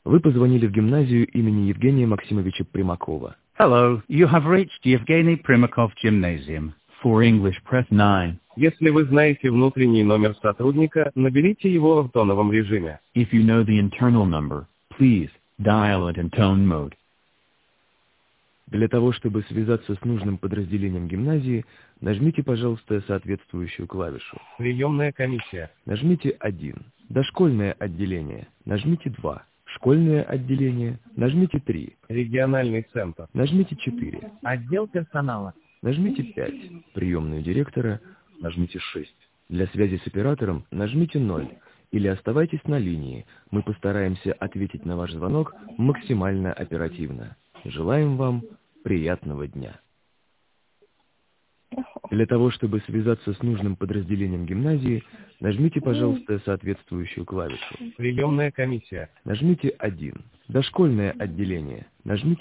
Вы позвонили в гимназию имени Евгения Максимовича Примакова. Hello, you have reached Yevgeny Primakov Gymnasium. For English, press 9. Если вы знаете внутренний номер сотрудника, наберите его в тоновом режиме. If you know the internal number, please dial it in tone mode. Для того, чтобы связаться с нужным подразделением гимназии, нажмите, пожалуйста, соответствующую клавишу. Приемная комиссия. Нажмите 1. Дошкольное отделение. Нажмите 2. Школьное отделение. Нажмите 3. Региональный центр. Нажмите 4. Отдел персонала. Нажмите 5. Приемную директора. Нажмите 6. Для связи с оператором нажмите 0. Или оставайтесь на линии. Мы постараемся ответить на ваш звонок максимально оперативно. Желаем вам приятного дня. Для того, чтобы связаться с нужным подразделением гимназии, нажмите, пожалуйста, соответствующую клавишу. Приемная комиссия. Нажмите 1. Дошкольное отделение. Нажмите